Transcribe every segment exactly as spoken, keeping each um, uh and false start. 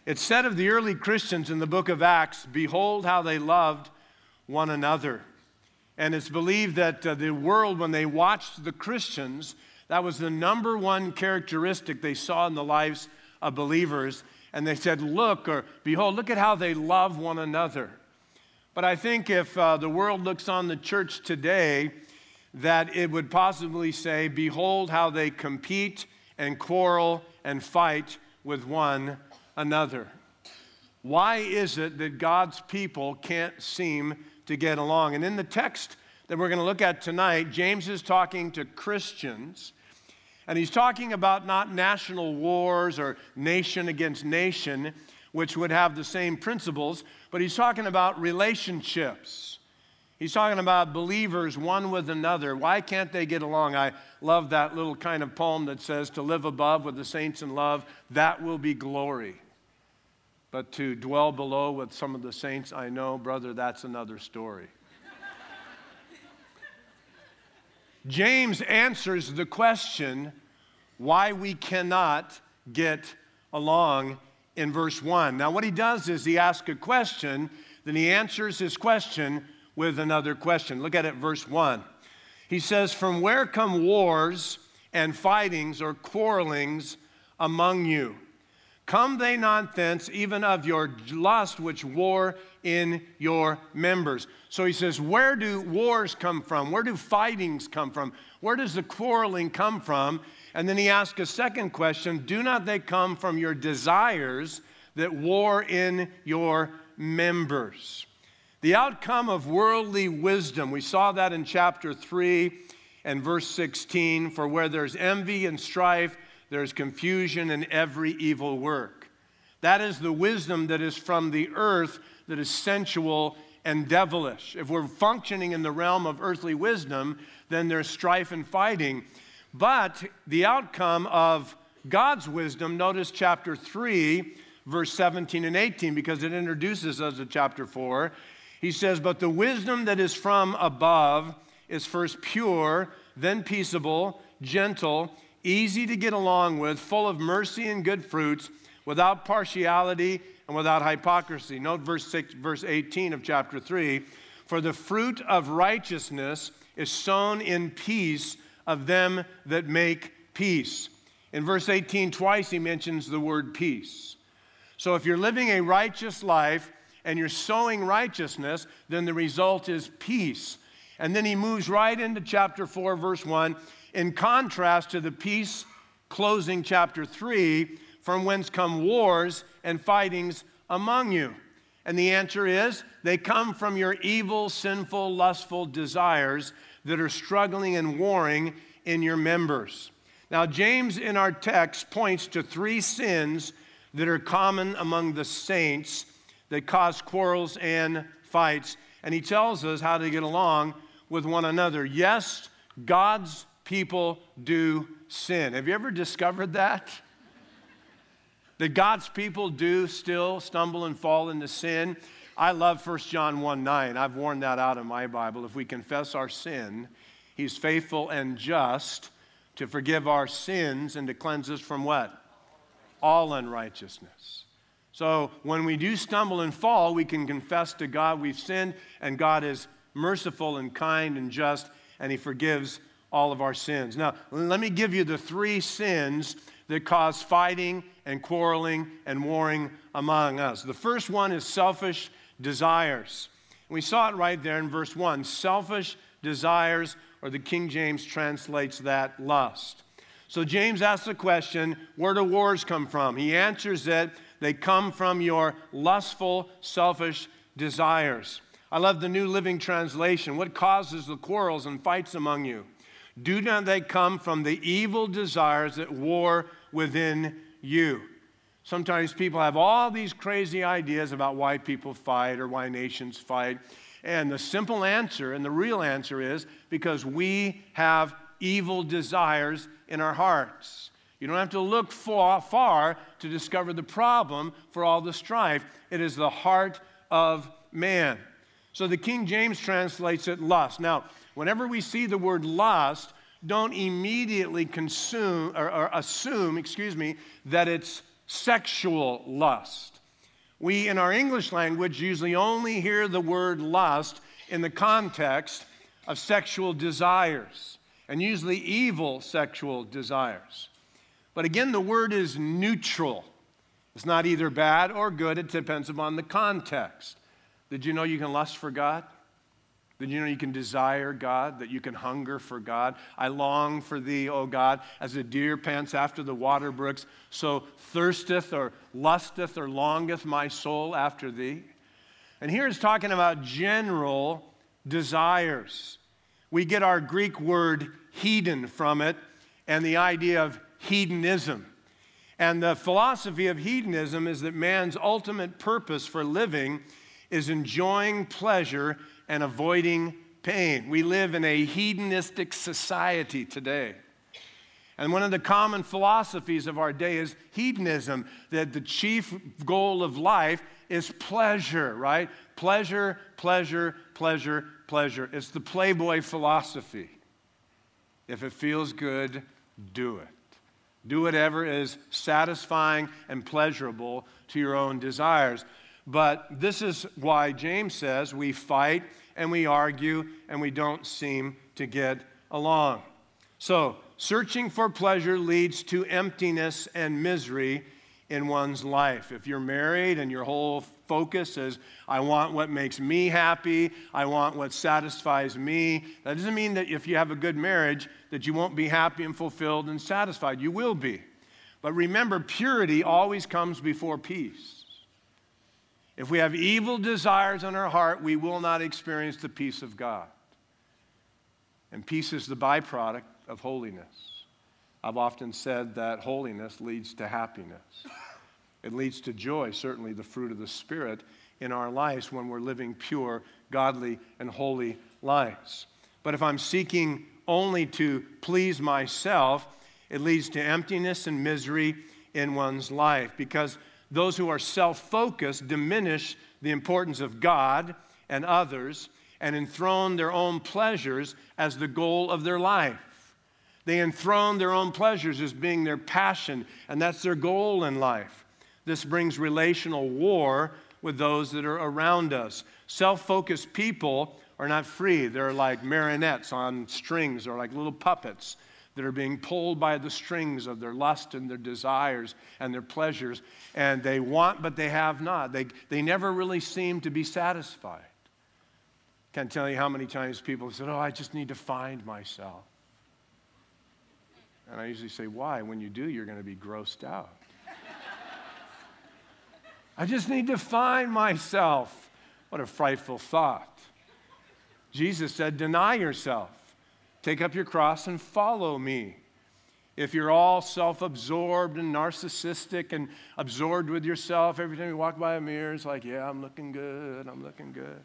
It's said of the early Christians in the book of Acts, behold how they loved one another. And it's believed that uh, the world, when they watched the Christians, that was the number one characteristic they saw in the lives of believers. And they said, look, or behold, look at how they love one another. But I think if uh, the world looks on the church today, that it would possibly say, behold how they compete and quarrel and fight with one another. Why is it that God's people can't seem to get along? And in the text that we're going to look at tonight, James is talking to Christians, and he's talking about not national wars or nation against nation, which would have the same principles, but he's talking about relationships. He's talking about believers one with another. Why can't they get along? I love that little kind of poem that says, to live above with the saints in love, that will be glory. But to dwell below with some of the saints I know, brother, that's another story. James answers the question why we cannot get along in verse one. Now, what he does is he asks a question, then he answers his question with another question. Look at it, verse one. He says, from where come wars and fightings or quarrelings among you? Come they not thence, even of your lust which war in your members? So he says, where do wars come from? Where do fightings come from? Where does the quarreling come from? And then he asks a second question, do not they come from your desires that war in your members? The outcome of worldly wisdom, we saw that in chapter three and verse sixteen, for where there's envy and strife, there's confusion and every evil work. That is the wisdom that is from the earth, that is sensual and devilish. If we're functioning in the realm of earthly wisdom, then there's strife and fighting. But the outcome of God's wisdom, notice chapter three, verse seventeen and eighteen, because it introduces us to chapter four. He says, but the wisdom that is from above is first pure, then peaceable, gentle, easy to get along with, full of mercy and good fruits, without partiality and without hypocrisy. Note verse six, verse eighteen of chapter three. For the fruit of righteousness is sown in peace of them that make peace. In verse eighteen, twice he mentions the word peace. So if you're living a righteous life and you're sowing righteousness, then the result is peace. And then he moves right into chapter four, verse one, in contrast to the peace closing chapter three, from whence come wars and fightings among you. And the answer is, they come from your evil, sinful, lustful desires that are struggling and warring in your members. Now, James in our text points to three sins that are common among the saints that cause quarrels and fights. And he tells us how to get along with one another. Yes, God's people do sin. Have you ever discovered that? That God's people do still stumble and fall into sin? I love First John one nine. I've worn that out in my Bible. If we confess our sin, he's faithful and just to forgive our sins and to cleanse us from what? All unrighteousness. So when we do stumble and fall, we can confess to God we've sinned, and God is merciful and kind and just, and he forgives all of our sins. Now, let me give you the three sins that cause fighting and quarreling and warring among us. The first one is selfish desires. We saw it right there in verse one. Selfish desires, or the King James translates that lust. So James asks the question, where do wars come from? He answers it, they come from your lustful, selfish desires. I love the New Living Translation. What causes the quarrels and fights among you? Do not they come from the evil desires that war within you? Sometimes people have all these crazy ideas about why people fight or why nations fight. And the simple answer and the real answer is because we have evil desires in our hearts. You don't have to look far, far to discover the problem for all the strife. It is the heart of man. So the King James translates it lust. Now, whenever we see the word lust, don't immediately consume or, or assume, excuse me, that it's sexual lust. We, in our English language, usually only hear the word lust in the context of sexual desires, and usually evil sexual desires. But again, the word is neutral. It's not either bad or good. It depends upon the context. Did you know you can lust for God? Did you know you can desire God, that you can hunger for God? I long for thee, O God, as a deer pants after the water brooks, so thirsteth or lusteth or longeth my soul after thee. And here it's talking about general desires. We get our Greek word hedon from it and the idea of hedonism. And the philosophy of hedonism is that man's ultimate purpose for living is enjoying pleasure and avoiding pain. We live in a hedonistic society today. And one of the common philosophies of our day is hedonism, that the chief goal of life is pleasure, right? Pleasure, pleasure, pleasure, pleasure. It's the Playboy philosophy. If it feels good, do it. Do whatever is satisfying and pleasurable to your own desires. But this is why James says we fight and we argue and we don't seem to get along. So, searching for pleasure leads to emptiness and misery in one's life. If you're married and your whole focus is, I want what makes me happy, I want what satisfies me, that doesn't mean that if you have a good marriage that you won't be happy and fulfilled and satisfied. You will be. But remember, purity always comes before peace. If we have evil desires in our heart, we will not experience the peace of God. And peace is the byproduct of holiness. I've often said that holiness leads to happiness. It leads to joy, certainly the fruit of the Spirit in our lives when we're living pure, godly, and holy lives. But if I'm seeking only to please myself, it leads to emptiness and misery in one's life, because those who are self-focused diminish the importance of God and others and enthrone their own pleasures as the goal of their life. They enthrone their own pleasures as being their passion, and that's their goal in life. This brings relational war with those that are around us. Self-focused people are not free. They're like marionettes on strings, or like little puppets that are being pulled by the strings of their lust and their desires and their pleasures, and they want but they have not. They, they never really seem to be satisfied. Can't tell you how many times people have said, oh, I just need to find myself. And I usually say, why? When you do, you're going to be grossed out. I just need to find myself. What a frightful thought. Jesus said, deny yourself. Take up your cross and follow me. If you're all self-absorbed and narcissistic and absorbed with yourself, every time you walk by a mirror, it's like, yeah, I'm looking good, I'm looking good.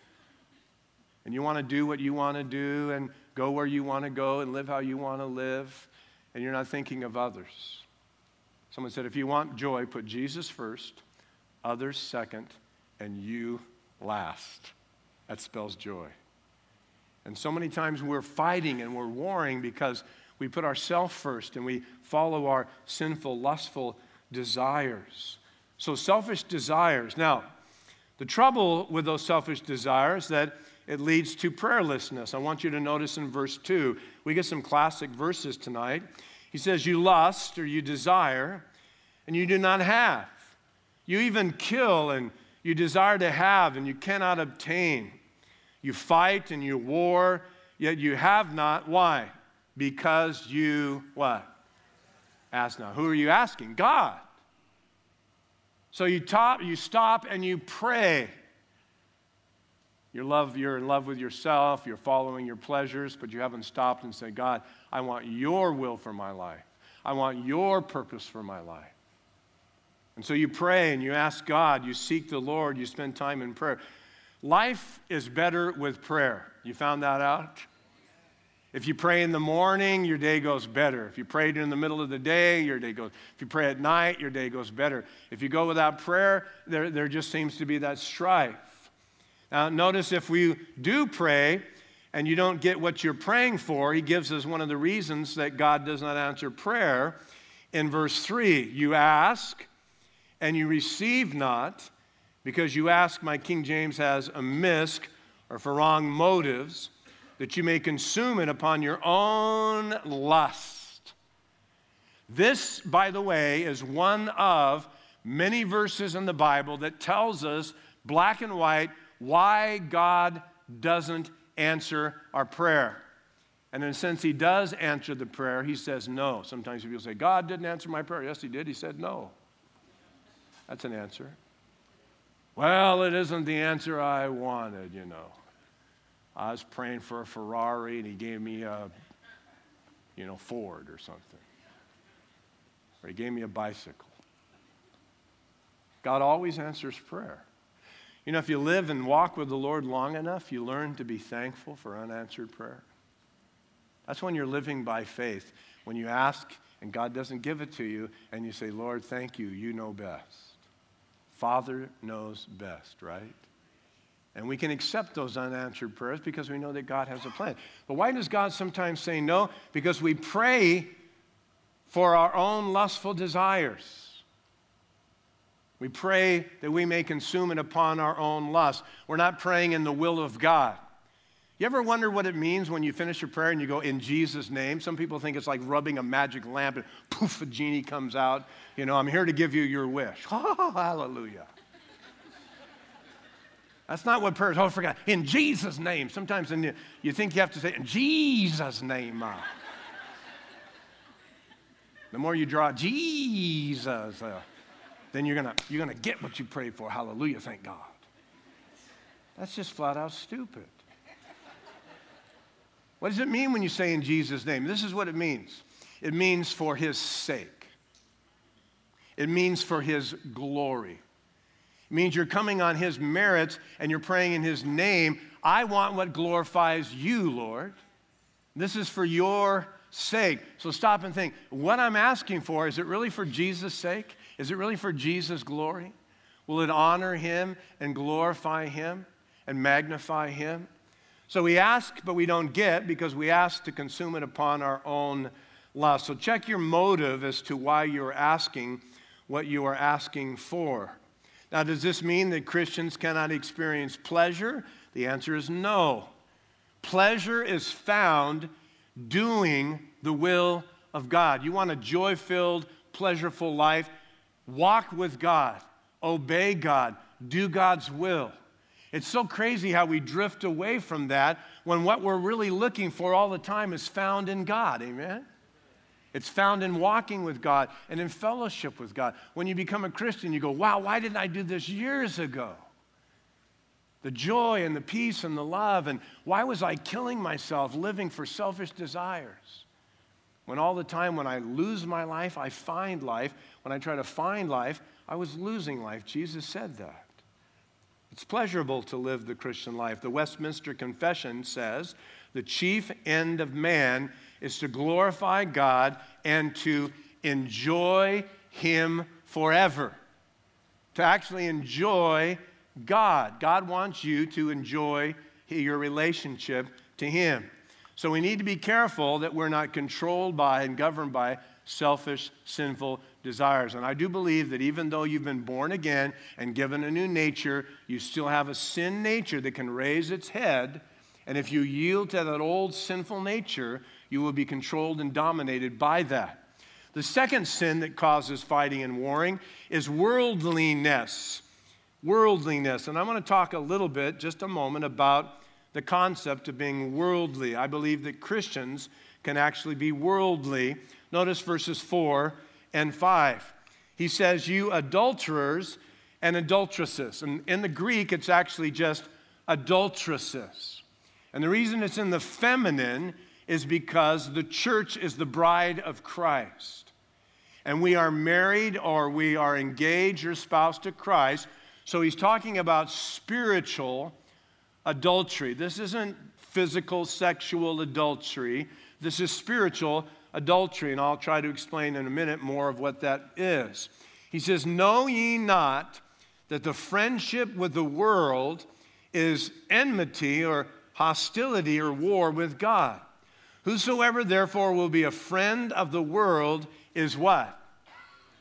And you want to do what you want to do and go where you want to go and live how you want to live, and you're not thinking of others. Someone said, if you want joy, put Jesus first, others second, and you last. That spells joy. And so many times we're fighting and we're warring because we put ourselves first and we follow our sinful, lustful desires. So selfish desires. Now, the trouble with those selfish desires is that it leads to prayerlessness. I want you to notice in verse two, we get some classic verses tonight. He says, you lust or you desire and you do not have. You even kill and you desire to have and you cannot obtain. You fight and you war, yet you have not. Why? Because you, what? Ask not. Who are you asking? God. So you, top, you stop and you pray. You're, love, you're in love with yourself, you're following your pleasures, but you haven't stopped and said, God, I want your will for my life. I want your purpose for my life. And so you pray and you ask God, you seek the Lord, you spend time in prayer. Life is better with prayer. You found that out? If you pray in the morning, your day goes better. If you pray in the middle of the day, your day goes. If you pray at night, your day goes better. If you go without prayer, there, there just seems to be that strife. Now, notice if we do pray and you don't get what you're praying for, he gives us one of the reasons that God does not answer prayer. In verse three, you ask and you receive not because you ask, my King James has amiss, or for wrong motives, that you may consume it upon your own lust. This, by the way, is one of many verses in the Bible that tells us, black and white, why God doesn't answer our prayer. And in a sense, he does answer the prayer. He says no. Sometimes people say, God didn't answer my prayer. Yes, he did. He said no. That's an answer. Well, it isn't the answer I wanted, you know. I was praying for a Ferrari, and he gave me a, you know, Ford or something. Or he gave me a bicycle. God always answers prayer. You know, if you live and walk with the Lord long enough, you learn to be thankful for unanswered prayer. That's when you're living by faith. When you ask and God doesn't give it to you, and you say, Lord, thank you, you know best. Father knows best, right? And we can accept those unanswered prayers because we know that God has a plan. But why does God sometimes say no? Because we pray for our own lustful desires. We pray that we may consume it upon our own lust. We're not praying in the will of God. You ever wonder what it means when you finish your prayer and you go, in Jesus' name? Some people think it's like rubbing a magic lamp and poof, a genie comes out. You know, I'm here to give you your wish. Oh, hallelujah. That's not what prayer is. Oh, I forgot. In Jesus' name. Sometimes in the, you think you have to say, in Jesus' name. Uh, the more you draw Jesus, uh, then you're going you're gonna get what you prayed for. Hallelujah, thank God. That's just flat out stupid. What does it mean when you say in Jesus' name? This is what it means. It means for his sake. It means for his glory. It means you're coming on his merits and you're praying in his name. I want what glorifies you, Lord. This is for your sake. So stop and think, what I'm asking for, is it really for Jesus' sake? Is it really for Jesus' glory? Will it honor him and glorify him and magnify him? So we ask, but we don't get, because we ask to consume it upon our own lust. So check your motive as to why you're asking what you are asking for. Now, does this mean that Christians cannot experience pleasure? The answer is no. Pleasure is found doing the will of God. You want a joy-filled, pleasureful life? Walk with God. Obey God. Do God's will. It's so crazy how we drift away from that when what we're really looking for all the time is found in God. Amen? It's found in walking with God and in fellowship with God. When you become a Christian, you go, wow, why didn't I do this years ago? The joy and the peace and the love, and why was I killing myself living for selfish desires? When all the time when I lose my life, I find life. When I try to find life, I was losing life. Jesus said that. It's pleasurable to live the Christian life. The Westminster Confession says the chief end of man is to glorify God and to enjoy him forever. To actually enjoy God. God wants you to enjoy your relationship to him. So we need to be careful that we're not controlled by and governed by selfish, sinful desires. And I do believe that even though you've been born again and given a new nature, you still have a sin nature that can raise its head. And if you yield to that old sinful nature, you will be controlled and dominated by that. The second sin that causes fighting and warring is worldliness. Worldliness. And I want to talk a little bit, just a moment, about the concept of being worldly. I believe that Christians can actually be worldly. Notice verses four and five. He says, you adulterers and adulteresses. And in the Greek, it's actually just adulteresses. And the reason it's in the feminine is because the church is the bride of Christ. And we are married or we are engaged or espoused to Christ. So he's talking about spiritual adultery. This isn't physical, sexual adultery. This is spiritual adultery, and I'll try to explain in a minute more of what that is. He says, know ye not that the friendship with the world is enmity or hostility or war with God? Whosoever therefore will be a friend of the world is what?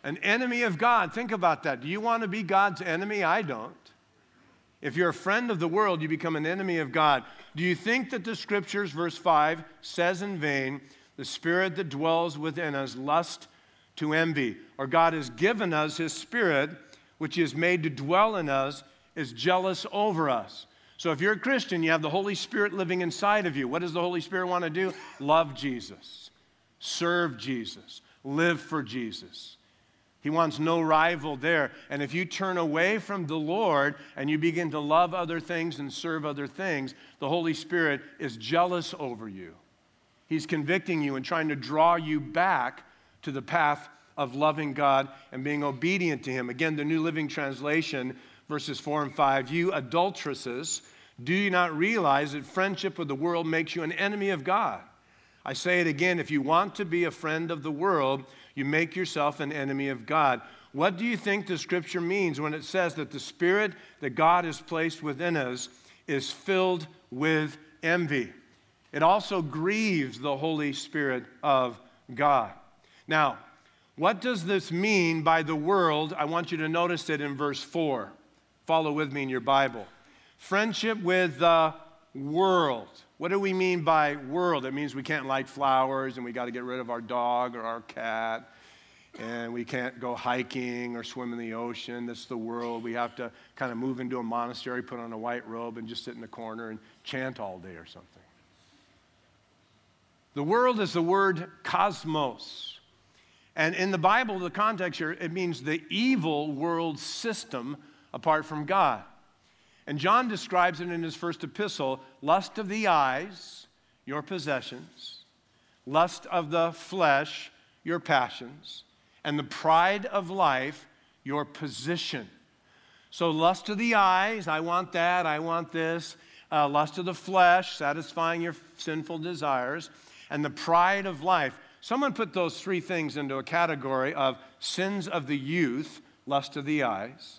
An enemy of God. Think about that. Do you want to be God's enemy? I don't. If you're a friend of the world, you become an enemy of God. Do you think that the Scriptures, verse five, says in vain, the Spirit that dwells within us lust to envy? Or God has given us His Spirit, which He has made to dwell in us, is jealous over us. So if you're a Christian, you have the Holy Spirit living inside of you. What does the Holy Spirit want to do? Love Jesus. Serve Jesus. Live for Jesus. He wants no rival there. And if you turn away from the Lord and you begin to love other things and serve other things, the Holy Spirit is jealous over you. He's convicting you and trying to draw you back to the path of loving God and being obedient to Him. Again, the New Living Translation, verses four and five, you adulteresses, do you not realize that friendship with the world makes you an enemy of God? I say it again, if you want to be a friend of the world, you make yourself an enemy of God. What do you think the Scripture means when it says that the Spirit that God has placed within us is filled with envy? It also grieves the Holy Spirit of God. Now, what does this mean by the world? I want you to notice it in verse four. Follow with me in your Bible. Friendship with the world. What do we mean by world? It means we can't light flowers and we got to get rid of our dog or our cat, and we can't go hiking or swim in the ocean. That's the world. We have to kind of move into a monastery, put on a white robe, and just sit in the corner and chant all day or something. The world is the word cosmos. And in the Bible, the context here, it means the evil world system apart from God. And John describes it in his first epistle, lust of the eyes, your possessions, lust of the flesh, your passions, and the pride of life, your position. So lust of the eyes, I want that, I want this. Uh, lust of the flesh, satisfying your sinful desires. And the pride of life. Someone put those three things into a category of sins of the youth, lust of the eyes,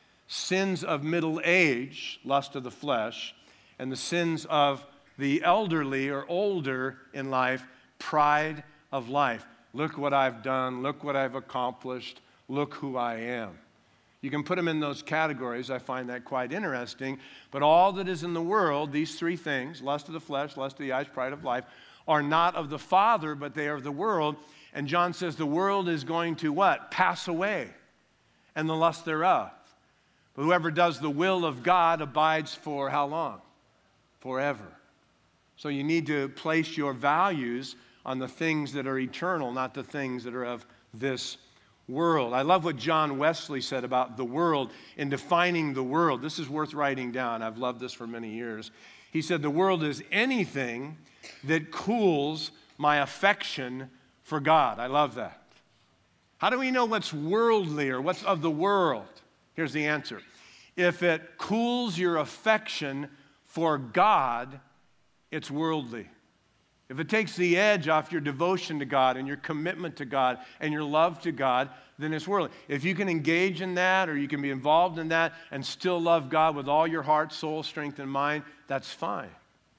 sins of middle age, lust of the flesh, and the sins of the elderly or older in life, pride of life. Look what I've done. Look what I've accomplished. Look who I am. You can put them in those categories. I find that quite interesting. But all that is in the world, these three things, lust of the flesh, lust of the eyes, pride of life, are not of the Father, but they are of the world. And John says the world is going to what? Pass away, and the lust thereof. But whoever does the will of God abides for how long? Forever. So you need to place your values on the things that are eternal, not the things that are of this world. I love what John Wesley said about the world in defining the world. This is worth writing down. I've loved this for many years. He said, the world is anything that cools my affection for God. I love that. How do we know what's worldly or what's of the world? Here's the answer. If it cools your affection for God, it's worldly. If it takes the edge off your devotion to God and your commitment to God and your love to God, then it's worldly. If you can engage in that or you can be involved in that and still love God with all your heart, soul, strength, and mind, that's fine.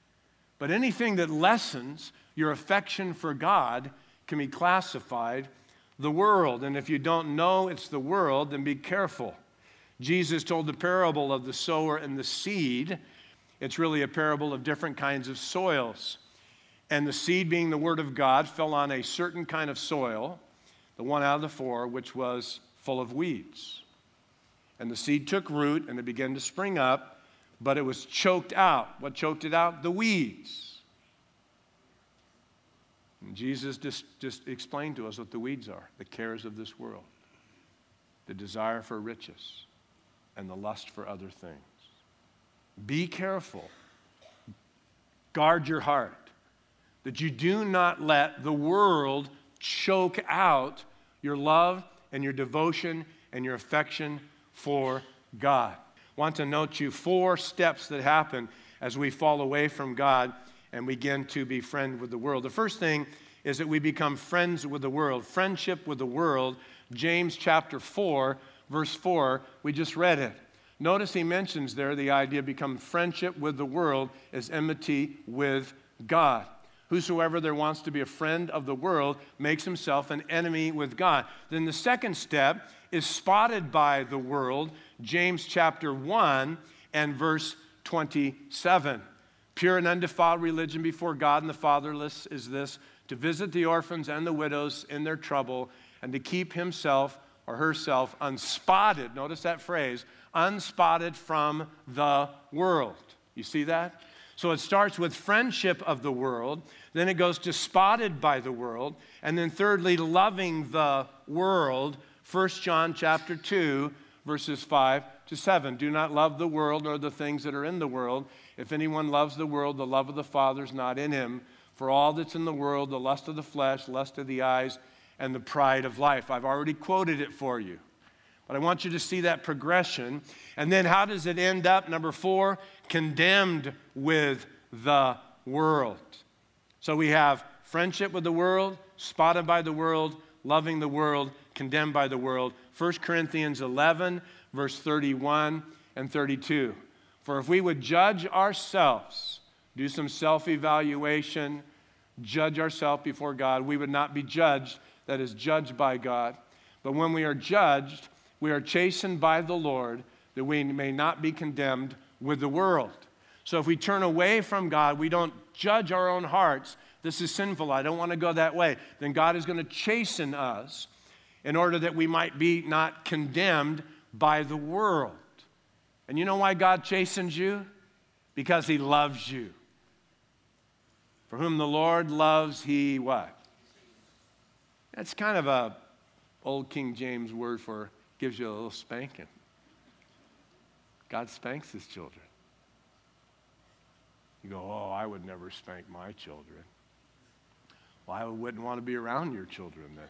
But anything that lessens your affection for God can be classified the world. And if you don't know it's the world, then be careful. Jesus told the parable of the sower and the seed. It's really a parable of different kinds of soils. And the seed, being the word of God, fell on a certain kind of soil, the one out of the four, which was full of weeds. And the seed took root and it began to spring up, but it was choked out. What choked it out? The weeds. And Jesus just, just explained to us what the weeds are: the cares of this world, the desire for riches, and the lust for other things. Be careful. Guard your heart, that you do not let the world choke out your love and your devotion and your affection for God. I want to note you four steps that happen as we fall away from God and begin to be friend with the world. The first thing is that we become friends with the world. Friendship with the world, James chapter four, verse four, we just read it. Notice he mentions there the idea of become friendship with the world is enmity with God. Whosoever there wants to be a friend of the world makes himself an enemy with God. Then the second step is spotted by the world, James chapter one and verse twenty-seven. Pure and undefiled religion before God and the fatherless is this, to visit the orphans and the widows in their trouble, and to keep himself or herself unspotted, notice that phrase, unspotted from the world. You see that? So it starts with friendship of the world, then it goes to spotted by the world, and then thirdly, loving the world. First John chapter two, verses five to seven. Do not love the world or the things that are in the world. If anyone loves the world, the love of the Father is not in him. For all that's in the world, the lust of the flesh, lust of the eyes, and the pride of life. I've already quoted it for you. But I want you to see that progression. And then how does it end up? Number four, condemned with the world. So we have friendship with the world, spotted by the world, loving the world, condemned by the world. First Corinthians eleven, verse thirty-one and thirty-two. For if we would judge ourselves, do some self-evaluation, judge ourselves before God, we would not be judged, that is, judged by God. But when we are judged, we are chastened by the Lord, that we may not be condemned with the world. So if we turn away from God, we don't judge our own hearts. This is sinful. I don't want to go that way. Then God is going to chasten us in order that we might be not condemned by the world. And you know why God chastens you? Because he loves you. For whom the Lord loves, he what? That's kind of a old King James word for gives you a little spanking. God spanks his children. You go, oh, I would never spank my children. Well, I wouldn't want to be around your children then.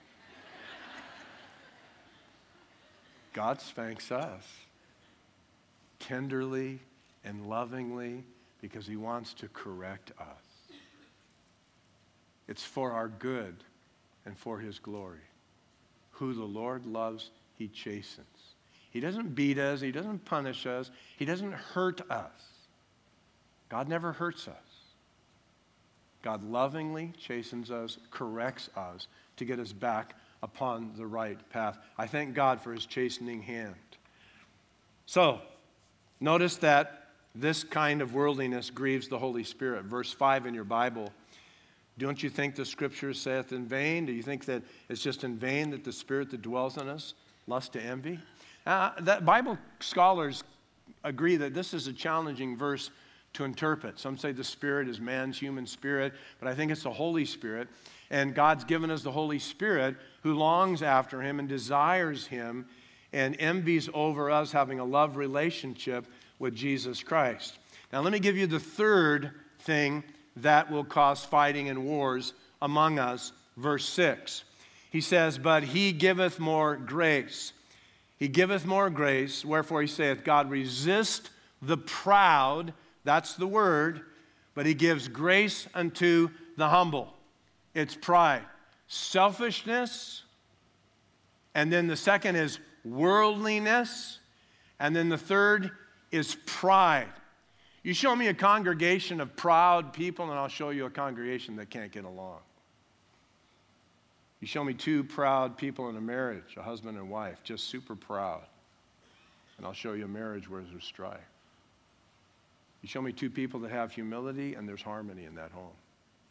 God spanks us tenderly and lovingly because he wants to correct us. It's for our good and for his glory. Who the Lord loves, he chastens. He doesn't beat us. He doesn't punish us. He doesn't hurt us. God never hurts us. God lovingly chastens us, corrects us to get us back upon the right path. I thank God for his chastening hand. So, notice that this kind of worldliness grieves the Holy Spirit. Verse five in your Bible. Don't you think the scripture saith in vain? Do you think that it's just in vain that the spirit that dwells in us lust to envy? Uh, that Bible scholars agree that this is a challenging verse to interpret. Some say the Spirit is man's human spirit, but I think it's the Holy Spirit. And God's given us the Holy Spirit who longs after him and desires him and envies over us having a love relationship with Jesus Christ. Now let me give you the third thing that will cause fighting and wars among us. Verse six. He says, but he giveth more grace. He giveth more grace, wherefore he saith, God resist the proud, that's the word, but he gives grace unto the humble. It's pride, selfishness, and then the second is worldliness, and then the third is pride. You show me a congregation of proud people, and I'll show you a congregation that can't get along. You show me two proud people in a marriage, a husband and wife, just super proud, and I'll show you a marriage where there's strife. You show me two people that have humility, and there's harmony in that home.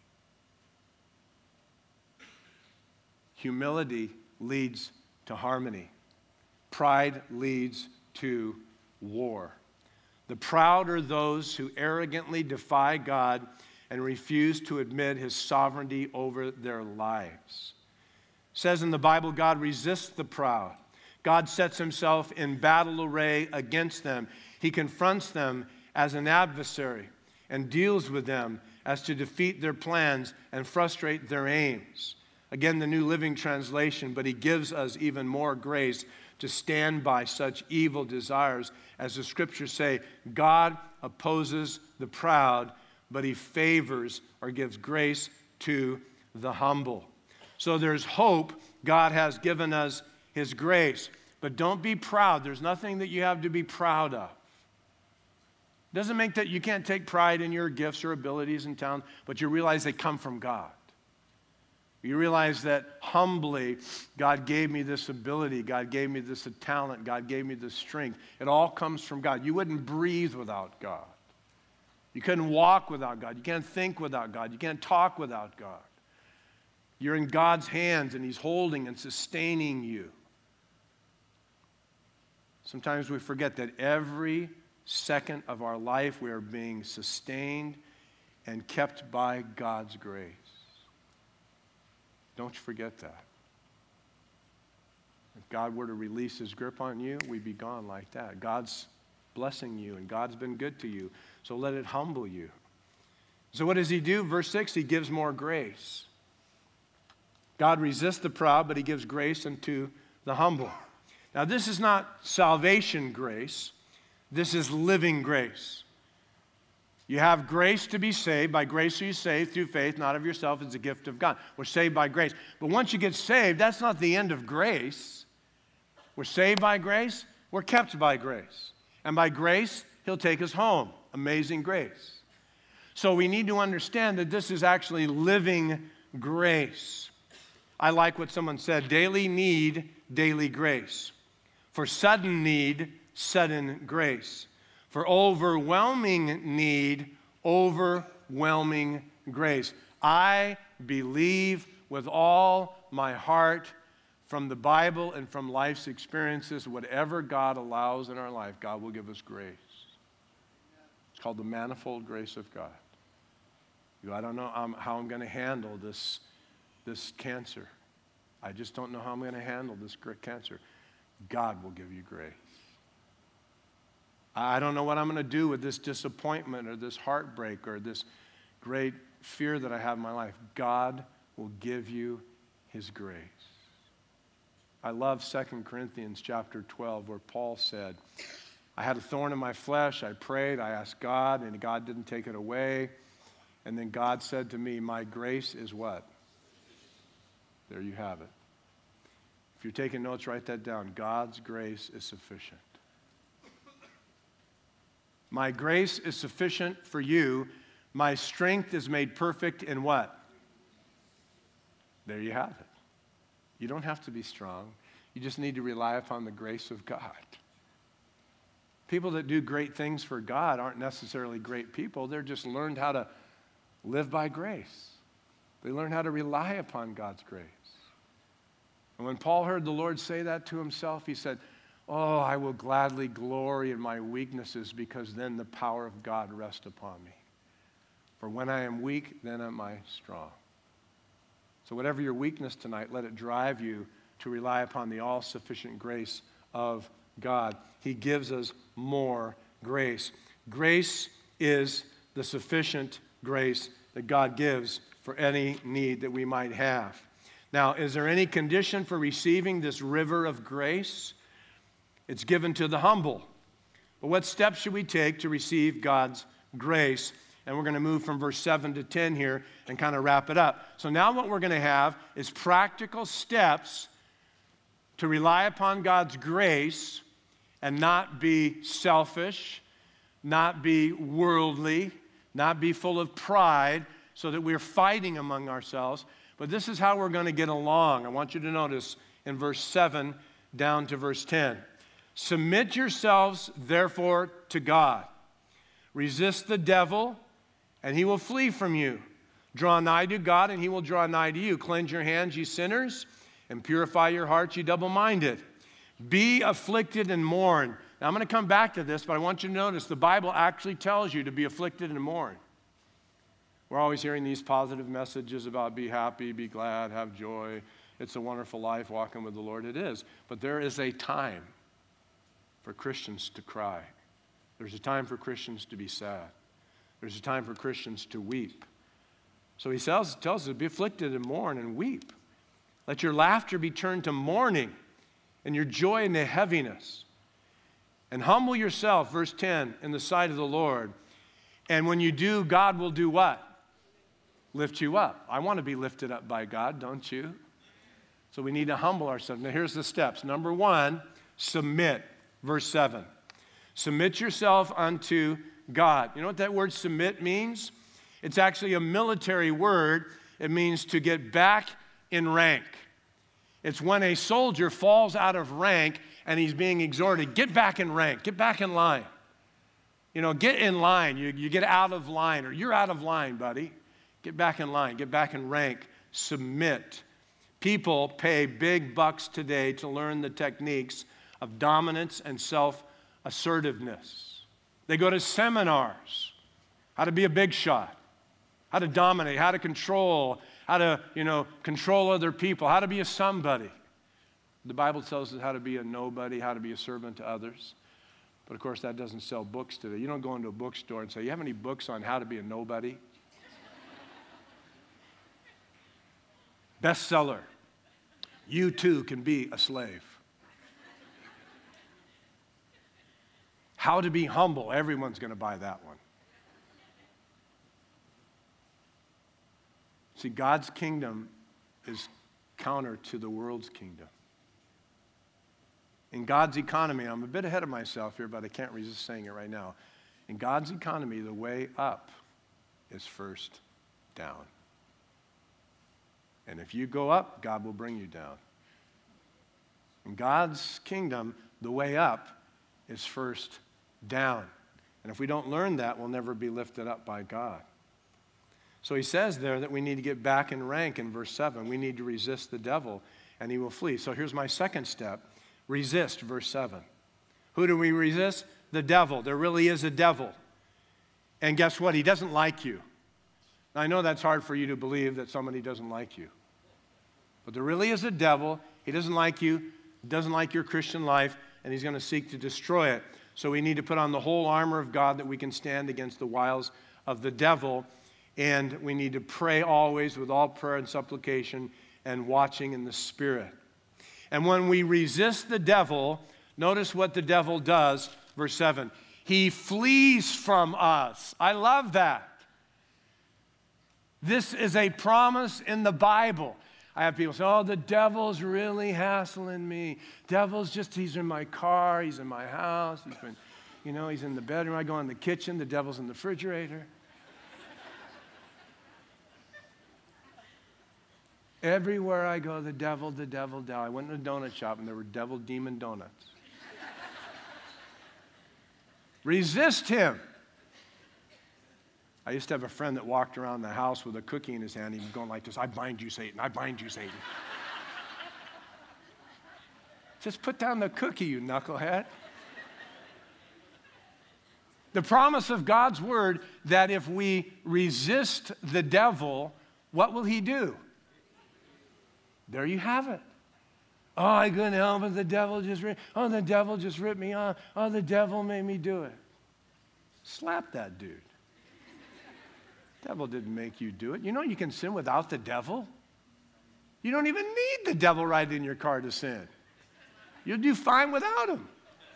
Humility leads to harmony. Pride leads to war. The proud are those who arrogantly defy God and refuse to admit his sovereignty over their lives. It says in the Bible, God resists the proud. God sets himself in battle array against them. He confronts them as an adversary and deals with them as to defeat their plans and frustrate their aims. Again, the New Living Translation, but he gives us even more grace to stand by such evil desires. As the scriptures say, God opposes the proud, but he favors or gives grace to the humble. So there's hope. God has given us his grace. But don't be proud. There's nothing that you have to be proud of. Doesn't make that you can't take pride in your gifts or abilities and talent, but you realize they come from God. You realize that humbly, God gave me this ability, God gave me this talent, God gave me this strength. It all comes from God. You wouldn't breathe without God. You couldn't walk without God. You can't think without God. You can't talk without God. You're in God's hands, and He's holding and sustaining you. Sometimes we forget that every second of our life we are being sustained and kept by God's grace. Don't you forget that. If God were to release His grip on you, we'd be gone like that. God's blessing you, and God's been good to you, so let it humble you. So what does He do? Verse six, He gives more grace. God resists the proud, but He gives grace unto the humble. Now, this is not salvation grace. This is living grace. You have grace to be saved. By grace are you saved through faith, not of yourself. It's a gift of God. We're saved by grace. But once you get saved, that's not the end of grace. We're saved by grace. We're kept by grace. And by grace, He'll take us home. Amazing grace. So we need to understand that this is actually living grace. I like what someone said, daily need, daily grace. For sudden need, sudden grace. For overwhelming need, overwhelming grace. I believe with all my heart from the Bible and from life's experiences, whatever God allows in our life, God will give us grace. It's called the manifold grace of God. You go, I don't know um, how I'm going to handle this, this cancer. I just don't know how I'm going to handle this cancer. God will give you grace. I don't know what I'm going to do with this disappointment or this heartbreak or this great fear that I have in my life. God will give you His grace. I love Second Corinthians chapter twelve where Paul said, I had a thorn in my flesh, I prayed, I asked God, and God didn't take it away. And then God said to me, my grace is what? There you have it. If you're taking notes, write that down. God's grace is sufficient. My grace is sufficient for you. My strength is made perfect in what? There you have it. You don't have to be strong. You just need to rely upon the grace of God. People that do great things for God aren't necessarily great people. They're just learned how to live by grace. They learn how to rely upon God's grace. And when Paul heard the Lord say that to himself, he said, oh, I will gladly glory in my weaknesses because then the power of God rests upon me. For when I am weak, then am I strong. So whatever your weakness tonight, let it drive you to rely upon the all-sufficient grace of God. He gives us more grace. Grace is the sufficient grace that God gives for any need that we might have. Now, is there any condition for receiving this river of grace? It's given to the humble. But what steps should we take to receive God's grace? And we're going to move from verse seven to ten here and kind of wrap it up. So now what we're going to have is practical steps to rely upon God's grace and not be selfish, not be worldly, not be full of pride so that we're fighting among ourselves. But this is how we're going to get along. I want you to notice in verse seven down to verse ten. Submit yourselves, therefore, to God. Resist the devil, and he will flee from you. Draw nigh to God, and he will draw nigh to you. Cleanse your hands, ye sinners, and purify your hearts, ye double-minded. Be afflicted and mourn. Now, I'm going to come back to this, but I want you to notice the Bible actually tells you to be afflicted and mourn. We're always hearing these positive messages about be happy, be glad, have joy. It's a wonderful life walking with the Lord. It is. But there is a time for Christians to cry. There's a time for Christians to be sad. There's a time for Christians to weep. So he tells, tells us to be afflicted and mourn and weep. Let your laughter be turned to mourning and your joy into heaviness. And humble yourself, verse ten, in the sight of the Lord. And when you do, God will do what? Lift you up. I want to be lifted up by God, don't you? So we need to humble ourselves. Now here's the steps. Number one, submit. Verse seven. Submit yourself unto God. You know what that word submit means? It's actually a military word. It means to get back in rank. It's when a soldier falls out of rank and he's being exhorted, get back in rank, get back in line. You know, get in line. You, you get out of line, or you're out of line, buddy. Get back in line, get back in rank, submit. People pay big bucks today to learn the techniques of dominance and self-assertiveness. They go to seminars, how to be a big shot, how to dominate, how to control, how to, you know, control other people, how to be a somebody. The Bible tells us how to be a nobody, how to be a servant to others. But of course, that doesn't sell books today. You don't go into a bookstore and say, you have any books on how to be a nobody? Bestseller. You too can be a slave. How to be humble. Everyone's going to buy that one. See, God's kingdom is counter to the world's kingdom. In God's economy, I'm a bit ahead of myself here, but I can't resist saying it right now. In God's economy, the way up is first down. And if you go up, God will bring you down. In God's kingdom, the way up is first down. And if we don't learn that, we'll never be lifted up by God. So he says there that we need to get back in rank in verse seven. We need to resist the devil, and he will flee. So here's my second step. Resist, verse seven. Who do we resist? The devil. There really is a devil. And guess what? He doesn't like you. Now, I know that's hard for you to believe that somebody doesn't like you. But there really is a devil. He doesn't like you, doesn't like your Christian life, and he's going to seek to destroy it. So we need to put on the whole armor of God that we can stand against the wiles of the devil. And we need to pray always with all prayer and supplication and watching in the Spirit. And when we resist the devil, notice what the devil does, verse seven. He flees from us. I love that. This is a promise in the Bible. I have people say, oh, the devil's really hassling me. Devil's just, he's in my car, he's in my house, he's been, you know, he's in the bedroom. I go in the kitchen, the devil's in the refrigerator. Everywhere I go, the devil, the devil, devil. I went to a donut shop and there were devil demon donuts. Resist him. I used to have a friend that walked around the house with a cookie in his hand. He was going like this, I bind you, Satan. I bind you, Satan. Just put down the cookie, you knucklehead. The promise of God's word that if we resist the devil, what will he do? There you have it. Oh, I couldn't help it. The devil just ripped, oh, the devil just ripped me off. Oh, the devil made me do it. Slap that dude. The devil didn't make you do it. You know you can sin without the devil? You don't even need the devil right in your car to sin. You'll do fine without him.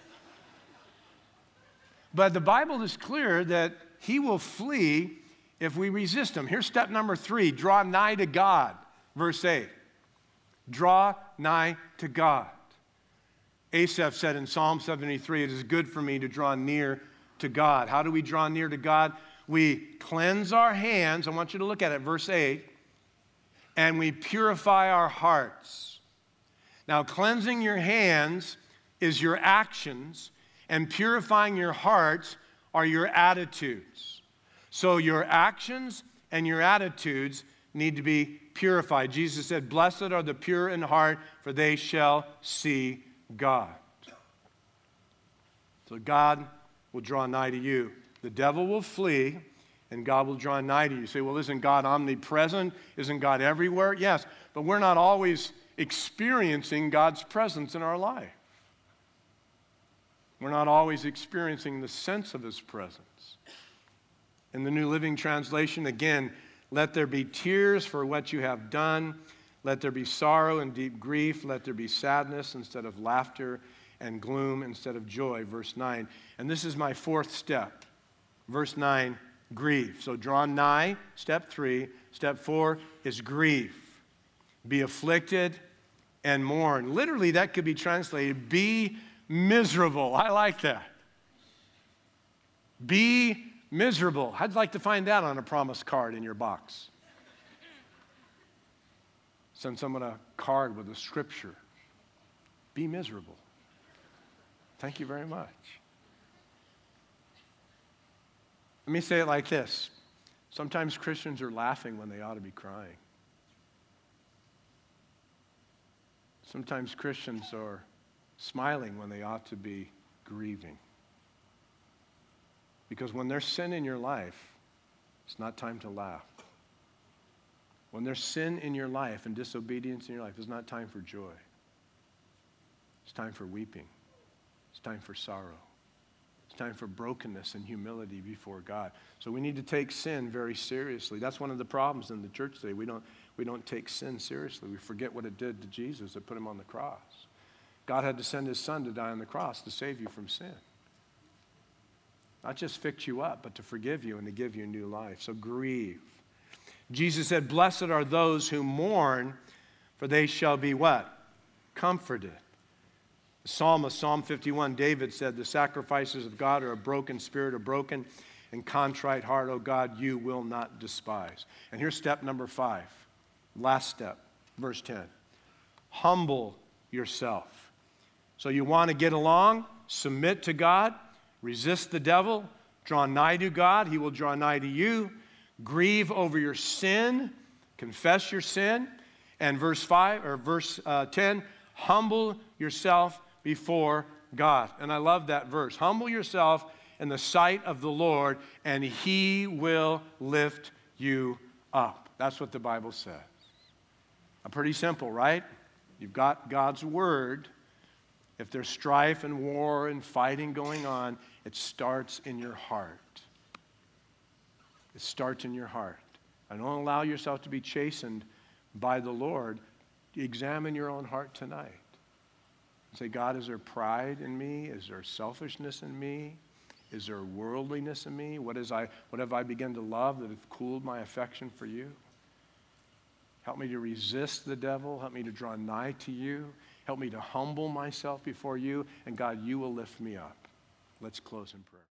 But the Bible is clear that he will flee if we resist him. Here's step number three, draw nigh to God. Verse eight. Draw nigh to God. Asaph said in Psalm seventy-three, it is good for me to draw near to God. How do we draw near to God? We cleanse our hands. I want you to look at it, verse eight. And we purify our hearts. Now, cleansing your hands is your actions, and purifying your hearts are your attitudes. So your actions and your attitudes need to be purified. Jesus said, blessed are the pure in heart, for they shall see God. So God will draw nigh to you. The devil will flee, and God will draw nigh to you. You say, well, isn't God omnipresent? Isn't God everywhere? Yes, but we're not always experiencing God's presence in our life. We're not always experiencing the sense of his presence. In the New Living Translation, again, let there be tears for what you have done. Let there be sorrow and deep grief. Let there be sadness instead of laughter, and gloom instead of joy. Verse nine. And this is my fourth step. Verse nine, grieve. So draw nigh, step three. Step four is grieve. Be afflicted and mourn. Literally, that could be translated, be miserable. I like that. Be miserable. I'd like to find that on a promise card in your box. Send someone a card with a scripture. Be miserable. Thank you very much. Let me say it like this. Sometimes Christians are laughing when they ought to be crying. Sometimes Christians are smiling when they ought to be grieving. Because when there's sin in your life, it's not time to laugh. When there's sin in your life and disobedience in your life, it's not time for joy. It's time for weeping. It's time for sorrow. It's time for brokenness and humility before God. So we need to take sin very seriously. That's one of the problems in the church today. We don't, we don't take sin seriously. We forget what it did to Jesus that put him on the cross. God had to send his son to die on the cross to save you from sin. Not just fix you up, but to forgive you and to give you a new life. So grieve. Jesus said, blessed are those who mourn, for they shall be what? Comforted. The psalmist, Psalm fifty-one, David said, the sacrifices of God are a broken spirit, a broken and contrite heart, O God, you will not despise. And here's step number five. Last step, verse ten. Humble yourself. So you want to get along, submit to God, resist the devil, draw nigh to God, he will draw nigh to you. Grieve over your sin, confess your sin, and verse five or verse uh, ten, humble yourself before God. And I love that verse. Humble yourself in the sight of the Lord, and he will lift you up. That's what the Bible says. Uh, pretty simple, right? You've got God's word. If there's strife and war and fighting going on, it starts in your heart. It starts in your heart. And don't allow yourself to be chastened by the Lord. Examine your own heart tonight. Say, God, is there pride in me? Is there selfishness in me? Is there worldliness in me? What, is I, what have I begun to love that have cooled my affection for you? Help me to resist the devil. Help me to draw nigh to you. Help me to humble myself before you. And God, you will lift me up. Let's close in prayer.